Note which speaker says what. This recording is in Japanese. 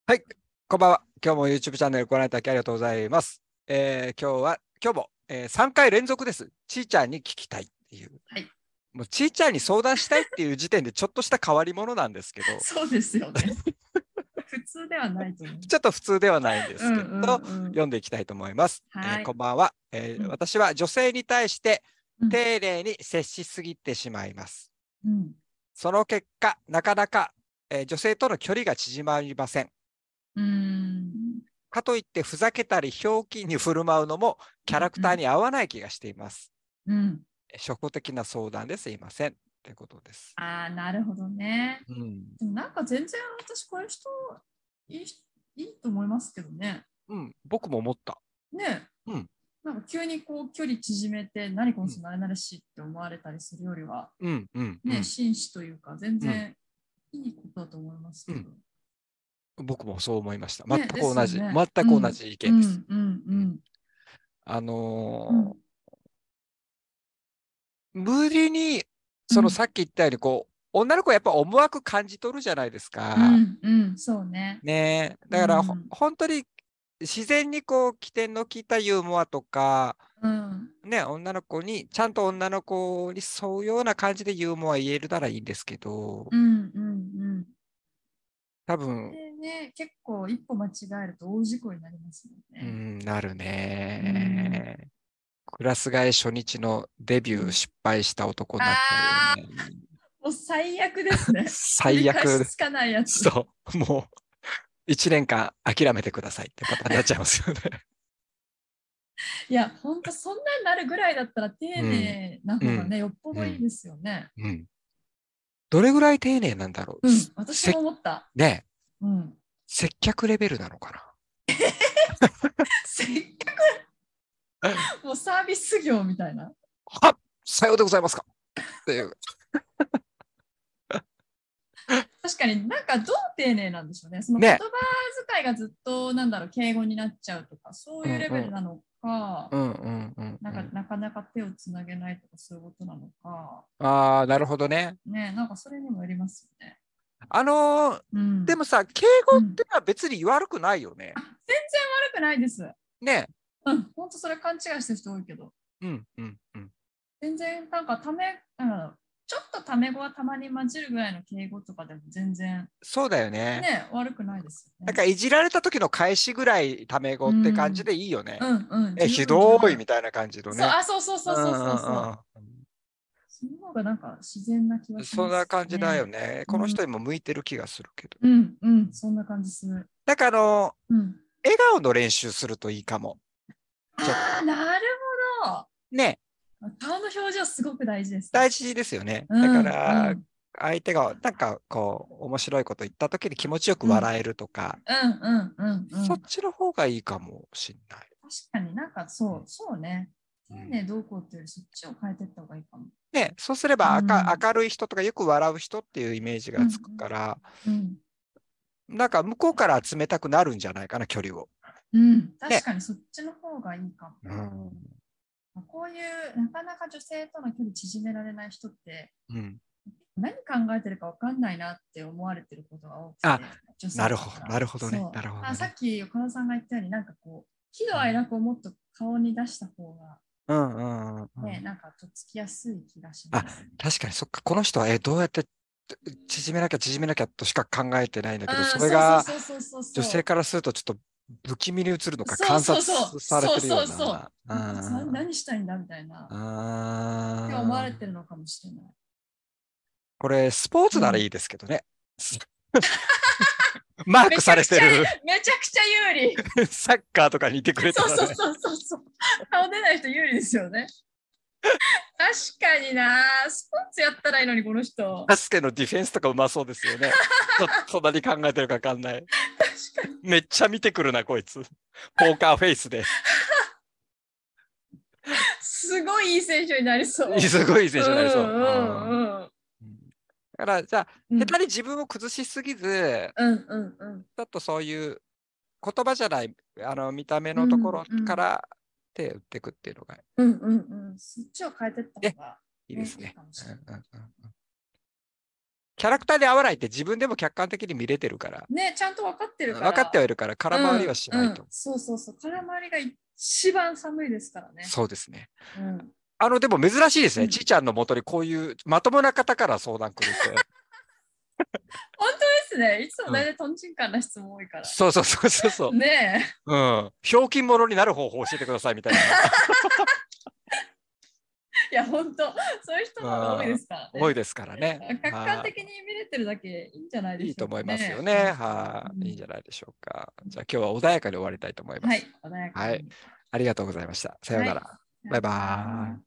Speaker 1: はい、こんばんは。今日も YouTube チャンネルご覧いただきありがとうございます。今日も、3回連続です。ちーちゃんに聞きたいっていう。
Speaker 2: はい。
Speaker 1: もうちーちゃんに相談したいっていう時点でちょっとした変わり者なんですけど、
Speaker 2: そうですよね。普通ではないと思う。
Speaker 1: ちょっと普通ではないんですけど、
Speaker 2: うん。
Speaker 1: 読んでいきたいと思います。
Speaker 2: はい。
Speaker 1: こんばんは、
Speaker 2: うん。
Speaker 1: 私は女性に対して
Speaker 2: うん。
Speaker 1: 丁寧に接しすぎてしまいます。
Speaker 2: うん。
Speaker 1: その結果、なかなか、女性との距離が縮まりません。
Speaker 2: うん。
Speaker 1: かといってふざけたりひょうきんに振る舞うのもキャラクターに合わない気がしています。
Speaker 2: うん。
Speaker 1: 初歩的な相談ですいません。ということです。
Speaker 2: ああ、なるほどね。
Speaker 1: うん。
Speaker 2: でもなんか全然私こういう人いい、いいと思いますけどね。
Speaker 1: うん、僕も思った。
Speaker 2: ね。
Speaker 1: うん。
Speaker 2: なんか急にこう距離縮めて何この
Speaker 1: うん。
Speaker 2: 人なれなれしいって思われたりするよりは、
Speaker 1: うん。うん。う
Speaker 2: ね、
Speaker 1: ん。
Speaker 2: 紳士というか全
Speaker 1: うん。
Speaker 2: 然いいことだと思います
Speaker 1: うん。
Speaker 2: けど。
Speaker 1: 僕もそう思いました。全
Speaker 2: ね、で
Speaker 1: く同じ。
Speaker 2: すよね。
Speaker 1: 全く同
Speaker 2: うん。
Speaker 1: じ意
Speaker 2: うん。
Speaker 1: 見です。
Speaker 2: うん。う
Speaker 1: うん。
Speaker 2: ん。
Speaker 1: あ
Speaker 2: うん。
Speaker 1: の無理に、
Speaker 2: うん。
Speaker 1: さっき言ったように、女の子はやっぱ思惑感じ取るじゃないですか。
Speaker 2: うん。うん。そうね。
Speaker 1: ねえ。
Speaker 2: う
Speaker 1: だから、
Speaker 2: ん。
Speaker 1: 本当に自然に起点の効いたユーモアとか、
Speaker 2: うん。
Speaker 1: ね、ちゃんと女の子に沿うような感じでユーモア言えるならいいんですけど、
Speaker 2: うん。うん。
Speaker 1: 多分、
Speaker 2: でね、結構一歩間違えると大事故になりますもんね。
Speaker 1: なる
Speaker 2: うん。
Speaker 1: ね。クラス替え初日のデビ
Speaker 2: うん。
Speaker 1: ュー失敗した男になっちゃうよ
Speaker 2: ああ、
Speaker 1: ね。
Speaker 2: もう最悪ですね。取り返し
Speaker 1: 最悪。
Speaker 2: つかないやつ。
Speaker 1: そう。もう、一年間諦めてくださいってパターンになっちゃいますよね。
Speaker 2: いや、ほんとそんなになるぐらいだったら丁
Speaker 1: うん。
Speaker 2: 寧な
Speaker 1: うん。
Speaker 2: 方がね、よっぽ
Speaker 1: うん。
Speaker 2: どいいですよね。
Speaker 1: うん。どれぐらい丁寧なんだろう。
Speaker 2: うん、私も思った。
Speaker 1: ね、
Speaker 2: うん。
Speaker 1: 接客レベルなのか
Speaker 2: せっか
Speaker 1: な。
Speaker 2: くもうサービス業みたいな。
Speaker 1: は、さようでございますかっていう。
Speaker 2: 確かになんかどう丁寧なんでしょうね。その言葉
Speaker 1: ね。
Speaker 2: 遣いがずっとなんだろう、敬語になっちゃうとか、そういうレ
Speaker 1: うんうん。
Speaker 2: ベルなのか、
Speaker 1: うんうんうん
Speaker 2: なんか
Speaker 1: うん。
Speaker 2: なかなか手をつなげないとかそういうことなのか、
Speaker 1: ああ、なるほどね。
Speaker 2: ね、なんかそれにもよりますよね。
Speaker 1: あのー
Speaker 2: うん。
Speaker 1: でもさ、敬語
Speaker 2: うん。
Speaker 1: ってのは別に悪くないよね。
Speaker 2: 全然悪くないです。
Speaker 1: ね。
Speaker 2: うん。本当それ勘違いしてる人多いけど。
Speaker 1: うんうんうん。
Speaker 2: 全然なんかちょっとタメ語はたまに混じるぐらいの敬語とかでも全然
Speaker 1: そうだよね。
Speaker 2: ね、悪くないですよね。
Speaker 1: なんかいじられた時の返しぐらいタメ語
Speaker 2: う
Speaker 1: って感じ
Speaker 2: ん。
Speaker 1: でいいよね。
Speaker 2: うんうん。
Speaker 1: え、
Speaker 2: 十
Speaker 1: ひ
Speaker 2: 分十分。
Speaker 1: どいみたいな感じの
Speaker 2: そう、
Speaker 1: ね。
Speaker 2: あ、そうそうそうそう
Speaker 1: うんう
Speaker 2: そうそう。
Speaker 1: んうん。
Speaker 2: その方がなんか自然な気はし
Speaker 1: そんな
Speaker 2: ます
Speaker 1: 感じだよ
Speaker 2: ね。
Speaker 1: ね。この
Speaker 2: うん、
Speaker 1: 人にも向いてる気がするけど。
Speaker 2: うん、うん、そんな感じする。
Speaker 1: なんか
Speaker 2: うん。
Speaker 1: 笑顔の練習するといいかも。ちょっ
Speaker 2: ああ、
Speaker 1: と。
Speaker 2: なるほ
Speaker 1: ね。
Speaker 2: ど。顔の表情すごく大事ですね。
Speaker 1: 大事ですよね。だか
Speaker 2: うん、う
Speaker 1: ら、
Speaker 2: ん、
Speaker 1: 相手がなんか面白いこと言った時に気持ちよく
Speaker 2: うん、
Speaker 1: 笑えるとか、
Speaker 2: うん、うん、うん、うん。
Speaker 1: そっちの方がいいかもしんない。
Speaker 2: 確かになんかそう、
Speaker 1: うん。
Speaker 2: そうね。丁
Speaker 1: うん。
Speaker 2: 寧どうこうっていうよりそっちを変えていった方がいいかも。
Speaker 1: ね、そうすれ
Speaker 2: う
Speaker 1: ば
Speaker 2: ん、
Speaker 1: 明るい人とかよく笑う人っていうイメージ
Speaker 2: うん、
Speaker 1: がつくから、
Speaker 2: うん、
Speaker 1: なんか向こうから冷たくなるんじゃないかな、距離を。
Speaker 2: うん。確
Speaker 1: ね。
Speaker 2: かにそっちの方がいいかも。
Speaker 1: うん。
Speaker 2: こういうなかなか女性との距離縮められない人って
Speaker 1: うん。
Speaker 2: 何考えてるか分かんないなって思われてることが多く
Speaker 1: あ、
Speaker 2: て、女性だった
Speaker 1: な
Speaker 2: ら。
Speaker 1: るほどね。な
Speaker 2: そう。さっ
Speaker 1: るほどね。
Speaker 2: き岡田さんが言ったように、なんかこう、喜怒哀
Speaker 1: うん。
Speaker 2: 楽をもっと顔に出した方が、
Speaker 1: うんうんうんう
Speaker 2: ね、
Speaker 1: ん。
Speaker 2: なんかとっつきやすい気がし
Speaker 1: あ、
Speaker 2: ます。
Speaker 1: 確かにそっか。この人は、どうやって縮めなきゃとしか考えてないんだけど、そ
Speaker 2: うん、そうそう
Speaker 1: れが
Speaker 2: そうそうそう
Speaker 1: 女性
Speaker 2: そ
Speaker 1: からするとちょっと不気味に映るの
Speaker 2: う。
Speaker 1: か観
Speaker 2: そうそうそう。
Speaker 1: 察され
Speaker 2: そう
Speaker 1: てるよ
Speaker 2: そうそう。
Speaker 1: うな。う
Speaker 2: こいつ
Speaker 1: ん。
Speaker 2: 何したいんだみたいな。って思われてる
Speaker 1: あー、
Speaker 2: のかもしれない。
Speaker 1: これ、スポー
Speaker 2: うん。
Speaker 1: ツならいいですけどね。マークさ
Speaker 2: めちゃくちゃ、
Speaker 1: れてる
Speaker 2: めちゃくちゃ有利。
Speaker 1: サッカーとかにいてくれたらね。
Speaker 2: そうそうそうそうそう。顔出ない人有利ですよね。確かにな。スポーツやったらいいのに、この人。
Speaker 1: バスケのディフェンスとかうまそうですよね。そんなに考えてるかわかんない。
Speaker 2: 確かに。
Speaker 1: めっちゃ見てくるな、こいつ。ポーカーフェイスで。
Speaker 2: すごいいい選手になりそ
Speaker 1: すごい選
Speaker 2: う。う
Speaker 1: 手になりそう。
Speaker 2: んうん
Speaker 1: だから、じゃあ、
Speaker 2: うん。うん
Speaker 1: 下手に自分を崩しすぎず、
Speaker 2: うんうんうん。
Speaker 1: ちょっとそういう言葉じゃない、見た目
Speaker 2: うん
Speaker 1: のところ
Speaker 2: うん
Speaker 1: から手を打っていくっていうのが、
Speaker 2: うんうんうん。そっちを変えてった方
Speaker 1: ね、
Speaker 2: がね、いい
Speaker 1: いいですね。
Speaker 2: かもしれない。
Speaker 1: うんうんうんキャラクターで合わないって自分でも客観的に見れてるから、
Speaker 2: ね、ちゃんと分かってるから。
Speaker 1: 分かってはいるから、空回りはしないと。
Speaker 2: そうそうそう。空回りが一番寒いですからね。
Speaker 1: そうですね。
Speaker 2: うん、
Speaker 1: でも珍しいですね。
Speaker 2: うん
Speaker 1: ちいちゃんのもとにこういうまともな方から相談来るって。
Speaker 2: 本当ですね。いつも
Speaker 1: うん、
Speaker 2: 大体トンチンカンな質問多いから。
Speaker 1: そうそうそうそうそう。
Speaker 2: ね
Speaker 1: うん。ひょうきん者になる方法を教えてくださいみたいな。
Speaker 2: いや、本当、そういう人の方が多いですからね。
Speaker 1: 多いですからね。
Speaker 2: 客観的に見れてるだけいいんじゃないで
Speaker 1: いいと思い
Speaker 2: しょうかね。
Speaker 1: ますよね。はい、いいんじゃないでしょうか。じゃあ今日は穏やかに終わりたいと思います。
Speaker 2: はい、穏やかに。
Speaker 1: はい。ありがとうございました。さようなら。
Speaker 2: はい、
Speaker 1: バイバーイ。